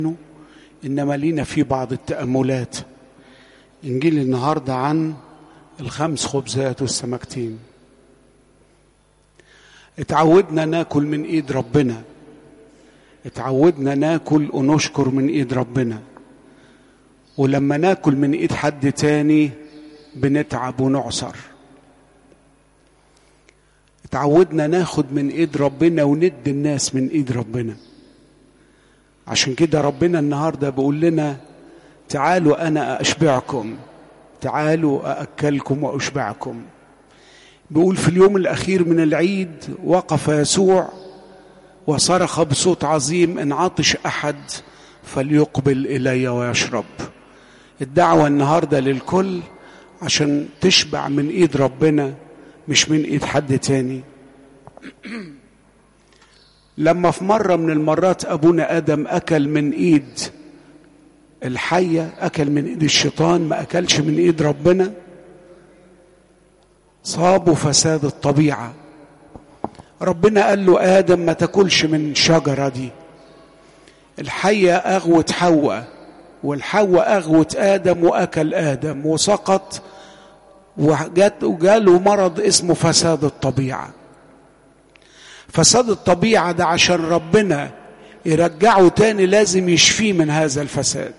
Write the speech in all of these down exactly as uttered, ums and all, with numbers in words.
إنما لينا في بعض التأملات. إنجيل النهاردة عن الخمس خبزات والسمكتين. اتعودنا ناكل من إيد ربنا، اتعودنا ناكل ونشكر من إيد ربنا، ولما ناكل من إيد حد تاني بنتعب ونعصر. اتعودنا ناخد من إيد ربنا وندي الناس من إيد ربنا. عشان كده ربنا النهاردة بيقول لنا تعالوا أنا أشبعكم، تعالوا أأكلكم وأشبعكم. بيقول في اليوم الأخير من العيد وقف يسوع وصرخ بصوت عظيم: إن عطش أحد فليقبل إلي ويشرب. الدعوة النهاردة للكل عشان تشبع من إيد ربنا مش من إيد حد تاني. لما في مرة من المرات أبونا آدم أكل من إيد الحية، أكل من إيد الشيطان، ما أكلش من إيد ربنا، صابوا فساد الطبيعة. ربنا قال له آدم ما تاكلش من الشجرة دي. الحية أغوت حواء، والحواء أغوت آدم وأكل آدم وسقط، وجاله مرض اسمه فساد الطبيعة. فساد الطبيعة ده عشان ربنا يرجعه تاني لازم يشفيه من هذا الفساد.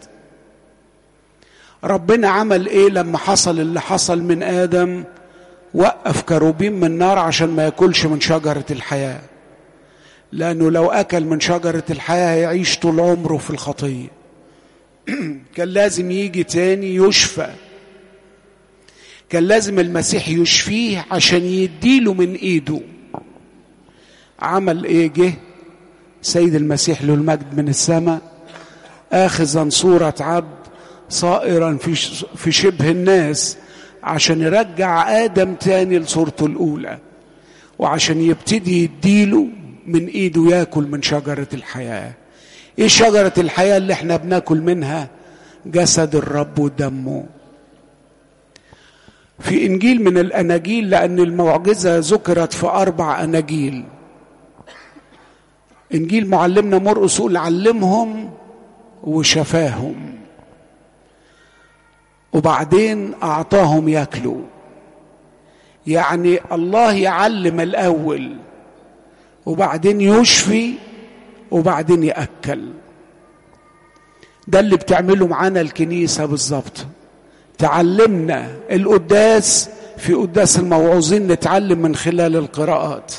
ربنا عمل ايه لما حصل اللي حصل من آدم؟ وقف كروبيم من نار عشان ما ياكلش من شجرة الحياة، لأنه لو أكل من شجرة الحياة هيعيش طول عمره في الخطية. كان لازم يجي تاني يشفى، كان لازم المسيح يشفيه عشان يديله من إيده. عمل ايه؟ جه سيد المسيح له المجد من السماء آخذا صورة عبد صائرا في في شبه الناس عشان يرجع آدم تاني لصورته الأولى، وعشان يبتدي يديله من إيده ياكل من شجرة الحياة. إيه شجرة الحياة اللي احنا بناكل منها؟ جسد الرب ودمه. في إنجيل من الأناجيل، لأن المعجزة ذكرت في أربع أناجيل. إنجيل معلمنا مرقس يقول علمهم وشفاهم، وبعدين أعطاهم ياكلوا. يعني الله يعلم الأول وبعدين يشفي وبعدين يأكل. ده اللي بتعمله معانا الكنيسة بالظبط. تعلمنا القداس، في قداس الموعوظين نتعلم من خلال القراءات،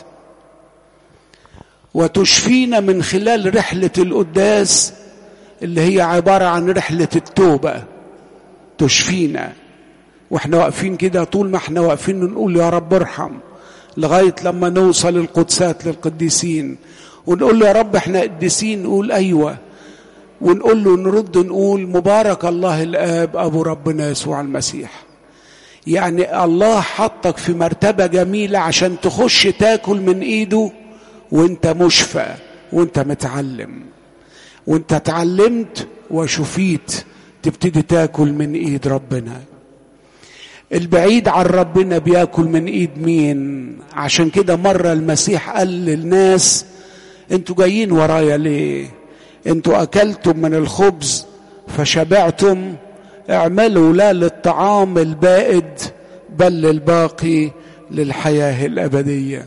وتشفينا من خلال رحلة القداس اللي هي عبارة عن رحلة التوبة. تشفينا واحنا واقفين كده، طول ما احنا واقفين نقول يا رب ارحم، لغاية لما نوصل القدسات للقديسين ونقول له يا رب احنا قديسين، نقول ايوه، ونقول له نرد نقول مبارك الله الآب أبو ربنا يسوع المسيح. يعني الله حطك في مرتبة جميلة عشان تخش تاكل من ايده وانت مشفى وانت متعلم، وانت اتعلمت وشفيت تبتدي تاكل من ايد ربنا. البعيد عن ربنا بياكل من ايد مين؟ عشان كده مرة المسيح قال للناس انتوا جايين ورايا ليه؟ انتوا اكلتم من الخبز فشبعتم، اعملوا لا للطعام البائد بل للباقي للحياة الأبدية.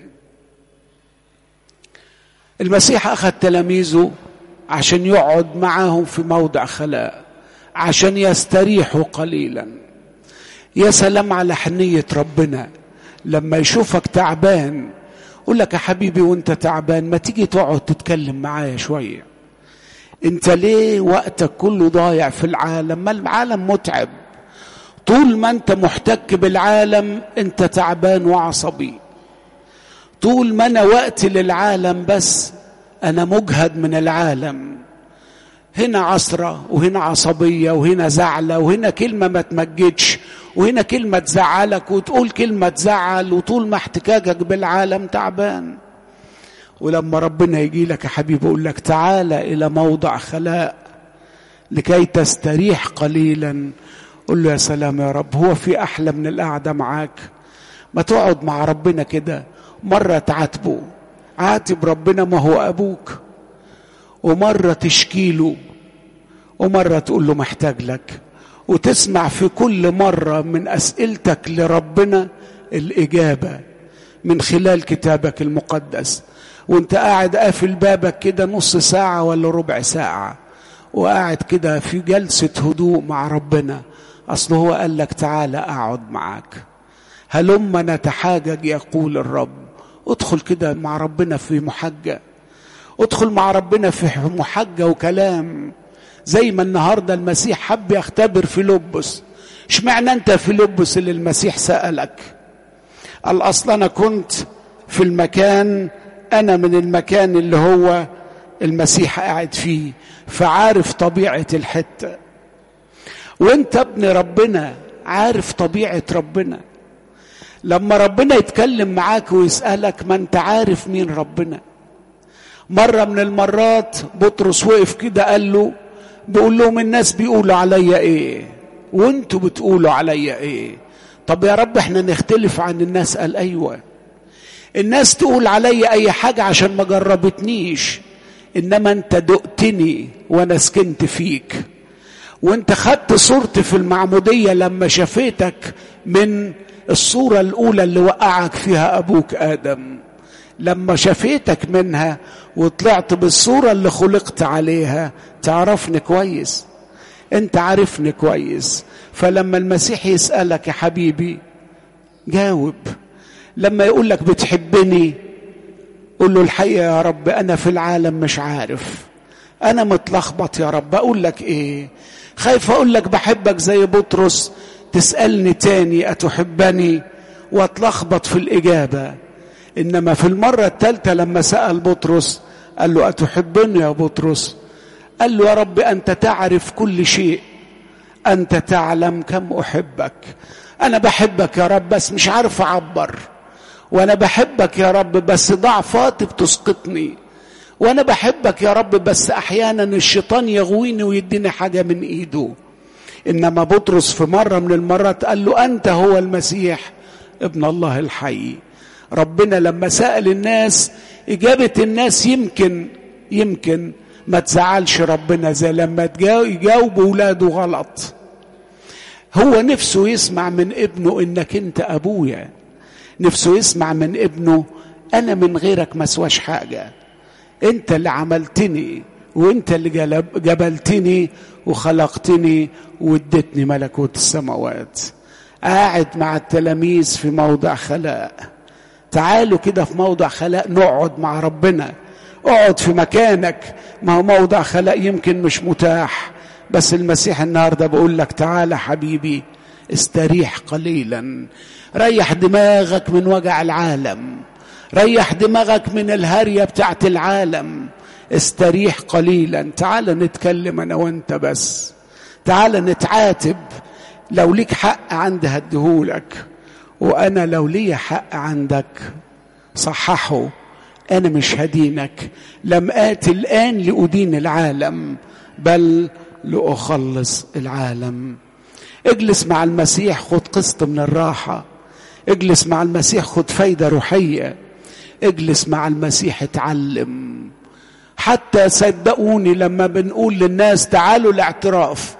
المسيح أخذ تلاميذه عشان يقعد معاهم في موضع خلاء عشان يستريحوا قليلا. يا سلام على حنية ربنا لما يشوفك تعبان يقول لك يا حبيبي وانت تعبان ما تيجي تقعد تتكلم معايا شوية. انت ليه وقتك كله ضايع في العالم؟ ما العالم متعب. طول ما انت محتك بالعالم انت تعبان وعصبي. طول ما انا وقتي للعالم بس انا مجهد من العالم. هنا عصرة وهنا عصبية وهنا زعلة وهنا كلمة ما تمجدش وهنا كلمة تزعلك وتقول كلمة تزعل، وطول ما احتكاكك بالعالم تعبان. ولما ربنا يجي لك يا حبيبي يقول لك تعالى إلى موضع خلاء لكي تستريح قليلا، قل له يا سلام يا رب، هو في أحلى من القعدة معاك؟ ما تقعد مع ربنا كده مرة تعاتبه، عاتب ربنا ما هو أبوك، ومرة تشكيله، ومرة تقول له محتاج لك، وتسمع في كل مرة من أسئلتك لربنا الإجابة من خلال كتابك المقدس، وانت قاعد قافل بابك كده نص ساعة ولا ربع ساعة، وقاعد كده في جلسة هدوء مع ربنا. أصله هو قال لك تعالى أقعد معاك، هلما نتحاجج يقول الرب. ادخل كده مع ربنا في محجة، ادخل مع ربنا في محجة وكلام، زي ما النهاردة المسيح حب يختبر فيلبس. اشمعنى انت فيلبس اللي المسيح سألك؟ قال أصلا أنا كنت في المكان، أنا من المكان اللي هو المسيح قاعد فيه، فعارف طبيعة الحتة. وانت ابن ربنا عارف طبيعة ربنا. لما ربنا يتكلم معاك ويسألك ما انت عارف مين ربنا. مرة من المرات بطرس وقف كده قال له، بيقول لهم الناس بيقولوا عليا ايه وانتوا بتقولوا عليا ايه؟ طب يا رب احنا نختلف عن الناس. قال ايوه، الناس تقول عليا اي حاجة عشان ما جربتنيش، انما انت دقتني وانا سكنت فيك، وانت خدت صورتي في المعمودية لما شفيتك من الصورة الاولى اللي وقعك فيها ابوك ادم. لما شفيتك منها وطلعت بالصورة اللي خلقت عليها، تعرفني كويس، انت عارفني كويس. فلما المسيح يسألك يا حبيبي جاوب. لما يقول لك بتحبني قول له الحقيقة يا رب أنا في العالم مش عارف، أنا متلخبط يا رب، أقول لك إيه؟ خايف أقول لك بحبك زي بطرس تسألني تاني أتحبني واتلخبط في الإجابة. إنما في المرة الثالثة لما سأل بطرس قال له أتحبني يا بطرس؟ قال له يا رب أنت تعرف كل شيء، أنت تعلم كم أحبك. أنا بحبك يا رب بس مش عارف أعبر، وأنا بحبك يا رب بس ضعفاتي بتسقطني، وأنا بحبك يا رب بس أحيانا الشيطان يغويني ويديني حاجة من إيده. إنما بطرس في مرة من المرات قال له أنت هو المسيح ابن الله الحي. ربنا لما سأل الناس إجابة الناس يمكن يمكن ما تزعلش ربنا، زي لما يجاوب ولاده غلط. هو نفسه يسمع من ابنه إنك أنت أبويا، نفسه يسمع من ابنه أنا من غيرك ما سواش حاجة، أنت اللي عملتني وأنت اللي جبلتني وخلقتني وادتني ملكوت السماوات. قاعد مع التلاميذ في موضع خلاء، تعالوا كده في موضع خلاء نقعد مع ربنا. اقعد في مكانك، ما هو موضع خلاء يمكن مش متاح، بس المسيح النهارده بقول لك تعالى حبيبي استريح قليلا، ريح دماغك من وجع العالم، ريح دماغك من الهرية بتاعت العالم، استريح قليلا. تعالى نتكلم انا وانت بس، تعالى نتعاتب. لو ليك حق عندي هديهولك، وانا لو لي حق عندك صححه. انا مش هدينك، لم آتي الآن لأدين العالم بل لأخلص العالم. اجلس مع المسيح خد قسط من الراحة، اجلس مع المسيح خد فايدة روحية، اجلس مع المسيح اتعلم. حتى صدقوني لما بنقول للناس تعالوا الاعتراف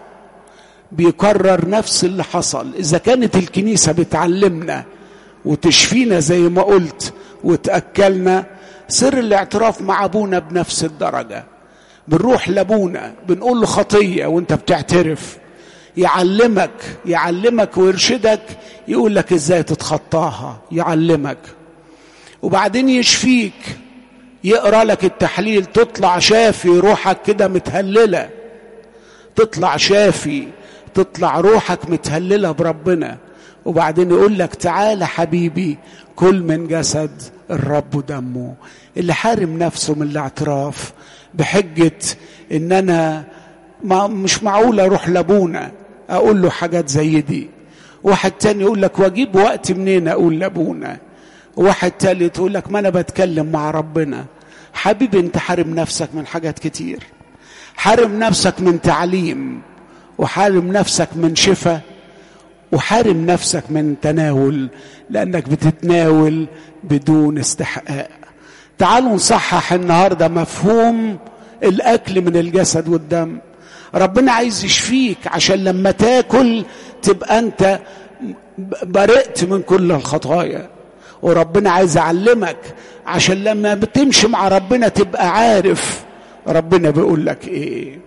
بيكرر نفس اللي حصل. إذا كانت الكنيسة بتعلمنا وتشفينا زي ما قلت وتأكلنا، سر الاعتراف مع أبونا بنفس الدرجة. بنروح لأبونا بنقول له خطية وانت بتعترف، يعلمك يعلمك ويرشدك، يقول لك ازاي تتخطاها، يعلمك وبعدين يشفيك، يقرأ لك التحليل تطلع شافي، روحك كده متهللة، تطلع شافي، تطلع روحك متهللة بربنا. وبعدين يقول لك تعالى حبيبي كل من جسد الرب دمه. اللي حارم نفسه من الاعتراف بحجة ان انا ما مش معقول اروح لابونا اقول له حاجات زي دي، واحد تاني يقول لك واجيب وقت منين اقول لابونا، واحد تالت يقول لك ما انا بتكلم مع ربنا. حبيبي انت حارم نفسك من حاجات كتير، حارم نفسك من تعليم، وحارم نفسك من شفاء، وحارم نفسك من تناول، لأنك بتتناول بدون استحقاق. تعالوا نصحح النهاردة مفهوم الأكل من الجسد والدم. ربنا عايز يشفيك عشان لما تاكل تبقى أنت برئت من كل الخطايا. وربنا عايز يعلمك عشان لما بتمشي مع ربنا تبقى عارف ربنا بيقول لك ايه.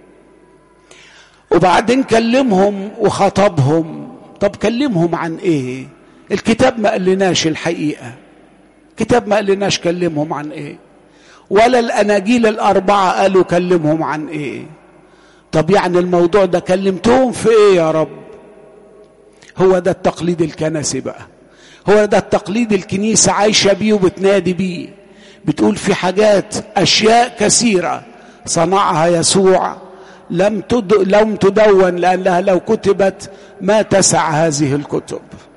وبعدين كلمهم وخطبهم. طب كلمهم عن ايه؟ الكتاب ما قالناش الحقيقة، الكتاب ما قالناش كلمهم عن ايه، ولا الأناجيل الأربعة قالوا كلمهم عن ايه. طب يعني الموضوع ده كلمتهم في ايه يا رب؟ هو ده التقليد الكنسي بقى، هو ده التقليد الكنيسة عايشة بيه وبتنادي بيه. بتقول في حاجات أشياء كثيرة صنعها يسوع لم تد... لم تدون، لأنها لو كتبت ما تسع هذه الكتب.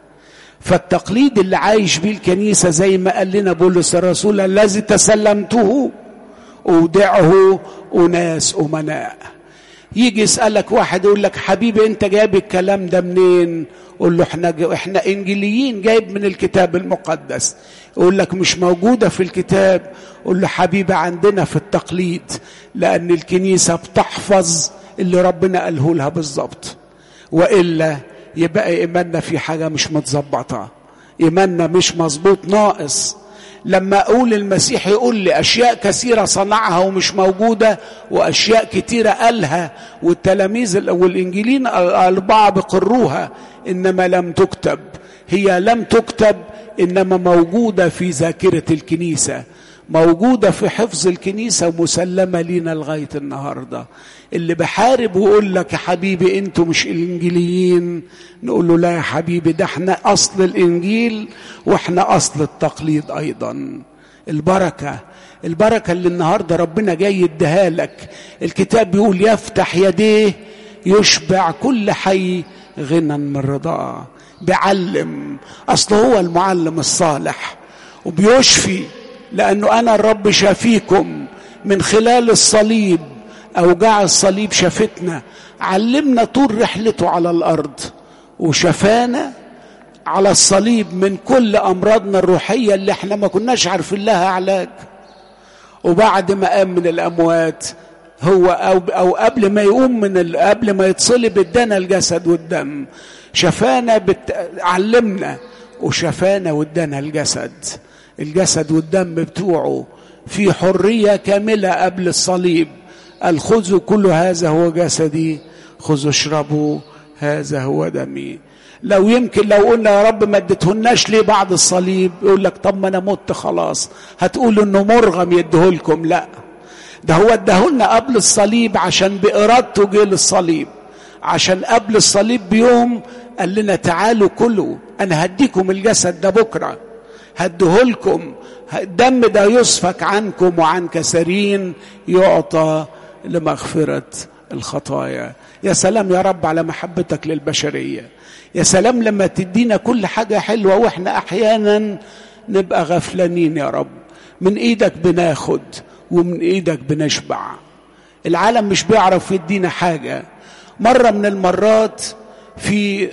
فالتقليد اللي عايش بيه الكنيسة زي ما قال لنا بولس الرسول: الذي تسلمته أودعه أناس أمناء. يجي يسألك واحد يقول لك: حبيبي انت جايب الكلام ده منين؟ قول له احنا احنا انجيليين، جايب من الكتاب المقدس. يقول لك مش موجودة في الكتاب. قول له حبيبي عندنا في التقليد، لأن الكنيسة بتحفظ اللي ربنا قاله لها بالظبط، وإلا يبقى إيماننا في حاجة مش متظبطة، إيماننا مش مظبوط، ناقص. لما أقول المسيح يقول لي أشياء كثيرة صنعها ومش موجودة، وأشياء كثيرة قالها والتلاميذ والإنجيلين الأربعة بقروها، إنما لم تكتب. هي لم تكتب، إنما موجودة في ذاكرة الكنيسة، موجودة في حفظ الكنيسة ومسلمة لنا لغاية النهاردة. اللي بحارب ويقول لك: يا حبيبي انتوا مش الانجيليين، نقول له: لا يا حبيبي، ده احنا اصل الانجيل واحنا اصل التقليد ايضا. البركة البركة اللي النهاردة ربنا جاي يديها لك. الكتاب بيقول: يفتح يديه يشبع كل حي غنى من رضاه. بيعلم، اصل هو المعلم الصالح، وبيشفي، لأنه أنا الرب شافيكم. من خلال الصليب، أوجاع الصليب شافتنا، علمنا طول رحلته على الأرض، وشفانا على الصليب من كل أمراضنا الروحية اللي احنا ما كناش عارفين لها علاج. وبعد ما قام من الأموات، هو أو, أو قبل ما يقوم من قبل ما يتصلب ادانا الجسد والدم. شفانا بت... علمنا وشفانا وادانا الجسد الجسد والدم بتوعه في حرية كاملة قبل الصليب. قال: خذوا كل هذا هو جسدي، خذوا اشربوا هذا هو دمي. لو يمكن لو قلنا: يا رب ما اديتهناش ليه بعد الصليب؟ يقول لك: طب ما انا مت خلاص. هتقولوا انه مرغم يديهولكم؟ لا، ده هو اداهولنا قبل الصليب عشان بإرادته جه للصليب. عشان قبل الصليب بيوم قال لنا: تعالوا كلوا، انا هديكم الجسد ده بكره، هديهولكم، الدم ده يسفك عنكم وعن كثيرين يعطى لمغفرة الخطايا. يا سلام يا رب على محبتك للبشرية. يا سلام لما تدينا كل حاجة حلوة واحنا احيانا نبقى غفلانين. يا رب من ايدك بناخد ومن ايدك بنشبع. العالم مش بيعرف يدينا حاجة. مرة من المرات في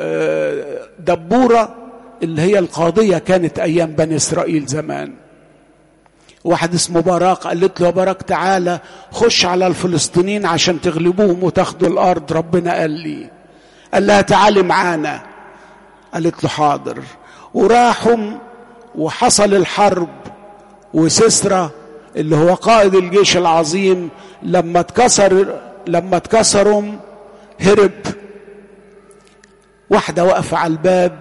دبورة اللي هي القاضية كانت أيام بني إسرائيل زمان، واحد اسمه باراك قالت له: يا باراك تعالى خش على الفلسطينيين عشان تغلبوهم وتاخدوا الأرض. ربنا قال لي قال لها: تعالي معانا. قالت له: حاضر. وراحوا وحصل الحرب، وسيسرا اللي هو قائد الجيش العظيم لما اتكسر لما اتكسروا هرب. واحدة واقفة على الباب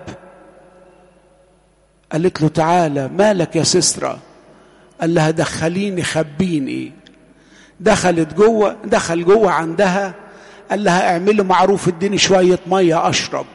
قالت له: تعالى، مالك يا سيسرا؟ قال لها: دخليني خبيني. دخلت جوه دخل جوه عندها، قال لها: اعملي معروف، اديني شوية مية اشرب.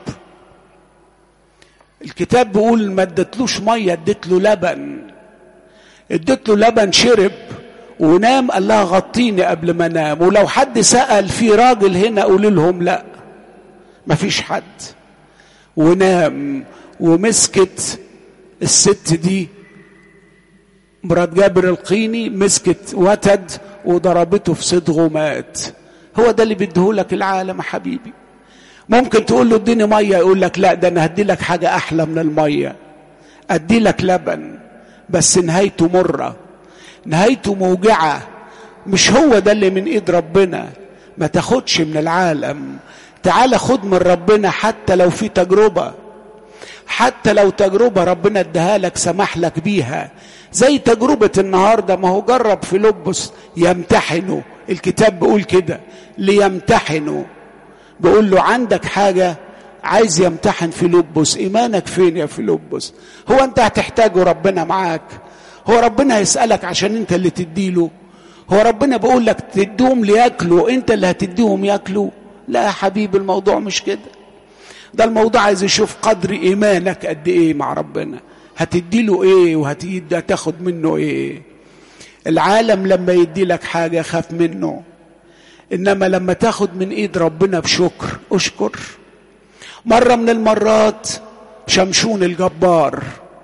الكتاب بيقول ما ادتلوش مية، ادت له لبن. ادت له لبن، شرب ونام. قال لها: غطيني قبل ما انام، ولو حد سأل في راجل هنا قول لهم لا، مفيش حد. ونام. ومسكت الست دي مرات جابر القيني، مسكت وتد وضربته في صدغه ومات. هو ده اللي بيديهولك العالم حبيبي. ممكن تقول له: اديني ميه، يقول لك: لا، ده انا هدي لك حاجه احلى من الميه، ادي لك لبن، بس نهايته مره، نهايته موجعه. مش هو ده اللي من ايد ربنا. ما تاخدش من العالم، تعال خد من ربنا. حتى لو في تجربة، حتى لو تجربة ربنا اداها لك سمح لك بيها، زي تجربة النهاردة. ما هو جرب فيلبس يمتحنه، الكتاب بيقول كده ليمتحنه. بيقول له عندك حاجة، عايز يمتحن فيلبس، ايمانك فين يا فيلبس؟ هو انت هتحتاجه ربنا معاك؟ هو ربنا هيسألك عشان انت اللي تديله؟ هو ربنا بيقول لك تديهم لياكلوا، انت اللي هتديهم ياكلوا؟ لا يا حبيبي، الموضوع مش كده. ده الموضوع عايز يشوف قدر ايمانك قد ايه مع ربنا، هتديله ايه وهتاخد منه ايه. العالم لما يدي لك حاجة خاف منه، انما لما تاخد من ايد ربنا بشكر اشكر. مرة من المرات شمشون الجبار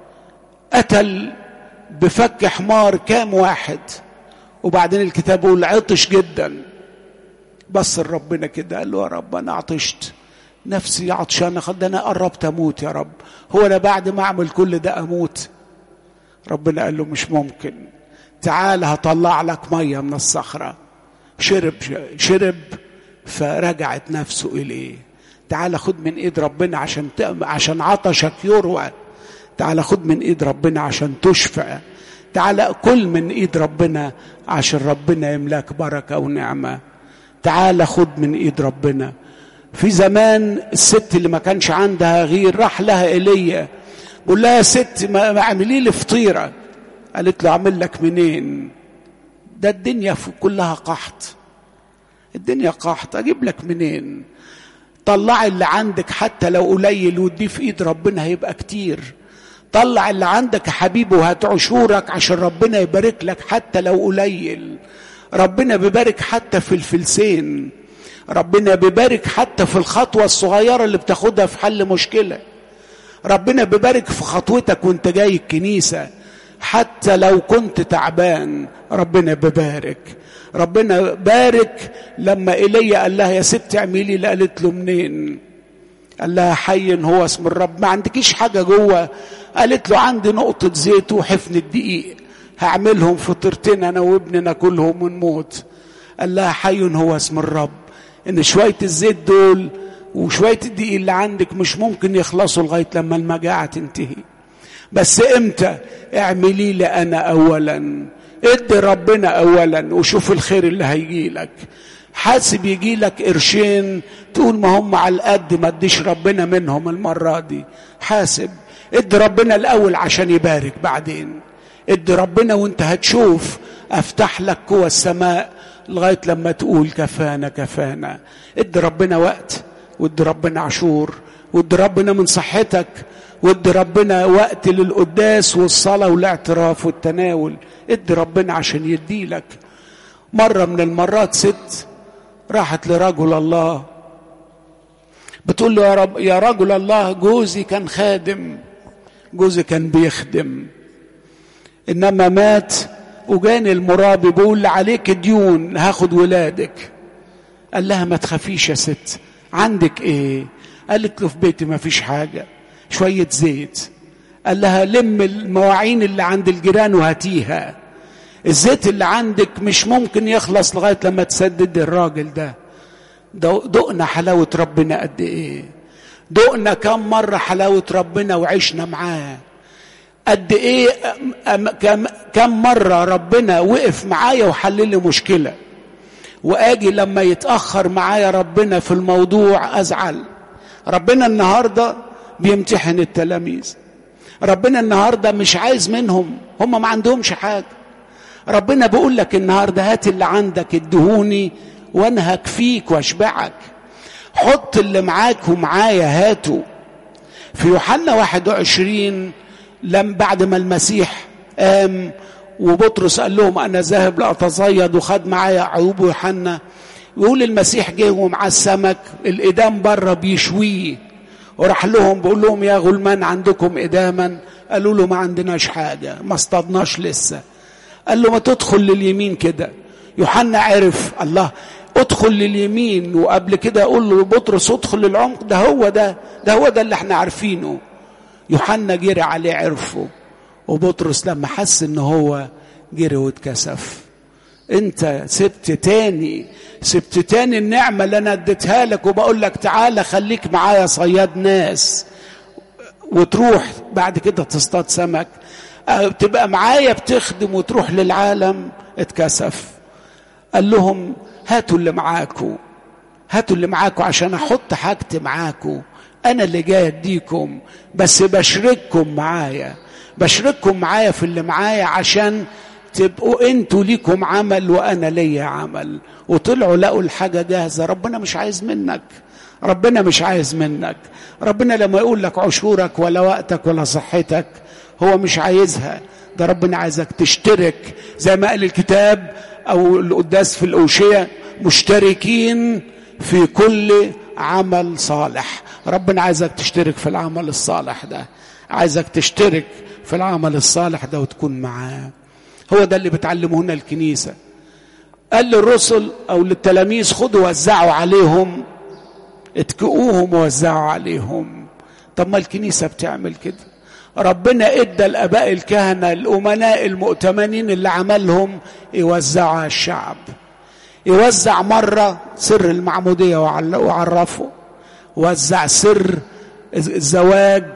قتل بفك حمار كام واحد، وبعدين الكتاب يقول عطش جدا، بص لربنا كده قال له يا رب انا عطشت، نفسي عطشانه، خد انا قربت اموت يا رب، هو انا بعد ما اعمل كل ده اموت؟ ربنا قال له مش ممكن، تعال هطلع لك ميه من الصخره. شرب شرب فرجعت نفسه اليه. تعال خد من ايد ربنا عشان عشان عطشك يروى، تعال خد من ايد ربنا عشان تشفى، تعال كل من ايد ربنا عشان ربنا يملاك بركه ونعمه. تعال خد من ايد ربنا. في زمان الست اللي ما كانش عندها غير راح لها ايليا قال لها يا ست ما اعملي لي فطيره. قالت له اعمل لك منين؟ ده الدنيا كلها قحط، الدنيا قحط، اجيب لك منين؟ طلع اللي عندك حتى لو قليل وديه في ايد ربنا هيبقى كتير. طلع اللي عندك يا حبيبي وهات عشورك عشان ربنا يبارك لك حتى لو قليل. ربنا بيبارك حتى في الفلسين، ربنا بيبارك حتى في الخطوة الصغيرة اللي بتاخدها في حل مشكلة. ربنا بيبارك في خطوتك وانت جاي الكنيسة حتى لو كنت تعبان، ربنا بيبارك. ربنا بارك لما إيليا قال لها يا ست اعملي اللي قالت له منين؟ قال لها حي هو اسم الرب. ما عندكيش حاجة جوه؟ قالت له عندي نقطة زيت وحفنة دقيق، هعملهم فطرتين انا وابني ناكلهم ونموت. قال لها حي هو اسم الرب، ان شوية الزيت دول وشوية الدقيق اللي عندك مش ممكن يخلصوا لغاية لما المجاعة تنتهي. بس امتى؟ اعملي لي انا اولا، ادي ربنا اولا وشوف الخير اللي هيجي لك. حاسب يجي لك قرشين تقول ما هم على القد، ما اديش ربنا منهم المرة دي. حاسب، ادي ربنا الاول عشان يبارك بعدين. ادي ربنا وانت هتشوف افتح لك قوى السماء لغاية لما تقول كفانا كفانا. ادي ربنا وقت، وادي ربنا عشور، وادي ربنا من صحتك، وادي ربنا وقت للقداس والصلاة والاعتراف والتناول. ادي ربنا عشان يديلك. مرة من المرات ست راحت لرجل الله بتقول له يا رب يا رجل الله، جوزي كان خادم، جوزي كان بيخدم، انما مات وجاني المرابي بيقول لي عليك ديون هاخد ولادك. قال لها ما تخافيش يا ست، عندك ايه؟ قالت له في بيتي ما فيش حاجة، شوية زيت. قال لها لم المواعين اللي عند الجيران وهاتيها، الزيت اللي عندك مش ممكن يخلص لغاية لما تسدد الراجل ده. دقنا حلاوة ربنا قد ايه، دقنا كم مرة حلاوة ربنا وعشنا معاه قد ايه، كم مرة ربنا وقف معايا وحل لي مشكلة، واجي لما يتأخر معايا ربنا في الموضوع ازعل. ربنا النهاردة بيمتحن التلاميذ، ربنا النهاردة مش عايز منهم، هم ما عندهمش حاجة. ربنا بيقول لك النهاردة هات اللي عندك ادهوني وانا هكفيك واشبعك. حط اللي معاك ومعايا هاته. في يوحنا واحد وعشرين لم بعد ما المسيح قام وبطرس قال لهم انا ذاهب لأتصيد وخد معايا يعقوب ويوحنا، يقول المسيح جه ومعاه السمك، الإدام بره بيشويه، وراح لهم بيقول لهم يا غلمان عندكم إداما؟ قالوا له ما عندناش حاجة، ما اصطادناش لسه. قال له ما تدخل لليمين كده. يوحنا عرف الله ادخل لليمين، وقبل كده يقول له بطرس ادخل للعمق، ده هو ده ده هو ده اللي احنا عارفينه. يوحنا جري عليه عرفه، وبطرس لما حس ان هو جري واتكسف. انت سبت تاني سبت تاني النعمة اللي انا اديتها لك، وبقول لك تعالى خليك معايا صياد ناس وتروح بعد كده تصطاد سمك، تبقى معايا بتخدم وتروح للعالم. اتكسف. قال لهم هاتوا اللي معاكم، هاتوا اللي معاكم عشان احط حاجتي معاكم، انا اللي جاي اديكم، بس بشرككم معايا، بشرككم معايا في اللي معايا عشان تبقوا انتوا ليكم عمل وانا ليا عمل. وطلعوا لقوا الحاجة جاهزة. ربنا مش عايز منك، ربنا مش عايز منك. ربنا لما يقول لك عشورك ولا وقتك ولا صحتك هو مش عايزها، ده ربنا عايزك تشترك زي ما قال الكتاب او القداس في الأوشية، مشتركين في كل عمل صالح. ربنا عايزك تشترك في العمل الصالح ده، عايزك تشترك في العمل الصالح ده وتكون معاه. هو ده اللي بتعلمه هنا الكنيسة. قال للرسل او للتلاميذ خدوا وزعوا عليهم، اتكئوهم ووزعوا عليهم. طب ما الكنيسة بتعمل كده. ربنا ادى الاباء الكهنة الامناء المؤتمنين اللي عملهم يوزعوا على الشعب. يوزع مرة سر المعمودية وعرفه، وزع سر الزواج،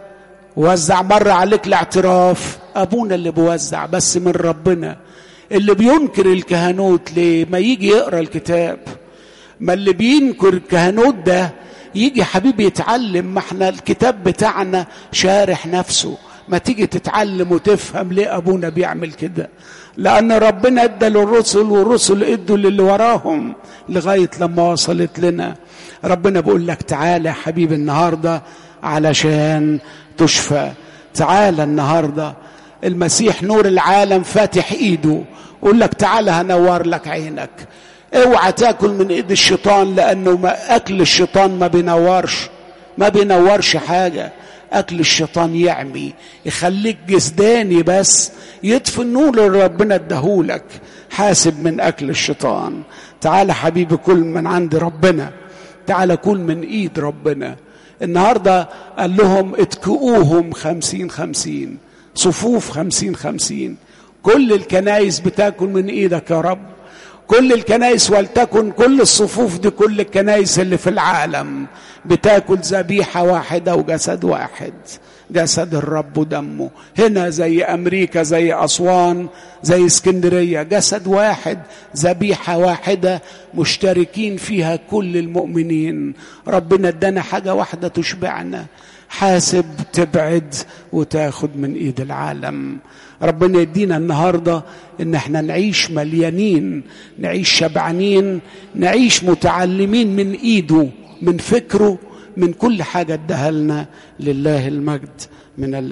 وزع مرة عليك الاعتراف. ابونا اللي بيوزع بس من ربنا. اللي بينكر الكهنوت ليه؟ ما يجي يقرأ الكتاب. ما اللي بينكر الكهنوت ده يجي حبيبي يتعلم. ما احنا الكتاب بتاعنا شارح نفسه. ما تيجي تتعلم وتفهم ليه ابونا بيعمل كده. لان ربنا ادى للرسل والرسل ادوا للي وراهم لغاية لما وصلت لنا. ربنا بيقول لك تعالى يا حبيبي النهاردة علشان تشفى. تعالى النهاردة. المسيح نور العالم فاتح ايده، يقول لك تعالى هنور لك عينك. اوعى تاكل من ايد الشيطان، لانه ما اكل الشيطان ما بينورش، ما بينورش حاجة. اكل الشيطان يعمي، يخليك جسداني بس، يطفي النور اللي ربنا اداهولك. حاسب من اكل الشيطان. تعالى حبيبي كل من عند ربنا، تعالى كل من ايد ربنا. النهاردة قال لهم اتكئوهم خمسين خمسين، صفوف خمسين خمسين. كل الكنائس بتاكل من ايدك يا رب، كل الكنائس، ولتكن كل الصفوف دي كل الكنائس اللي في العالم بتاكل ذبيحة واحدة وجسد واحد، جسد الرب ودمه. هنا زي أمريكا، زي أسوان، زي اسكندرية، جسد واحد، ذبيحة واحدة مشتركين فيها كل المؤمنين. ربنا ادانا حاجة واحدة تشبعنا. حاسب تبعد وتاخد من ايد العالم. ربنا يدينا النهاردة ان احنا نعيش مليانين، نعيش شبعانين، نعيش متعلمين من ايده، من فكره، من كل حاجة اداها لنا. لله المجد من الآن.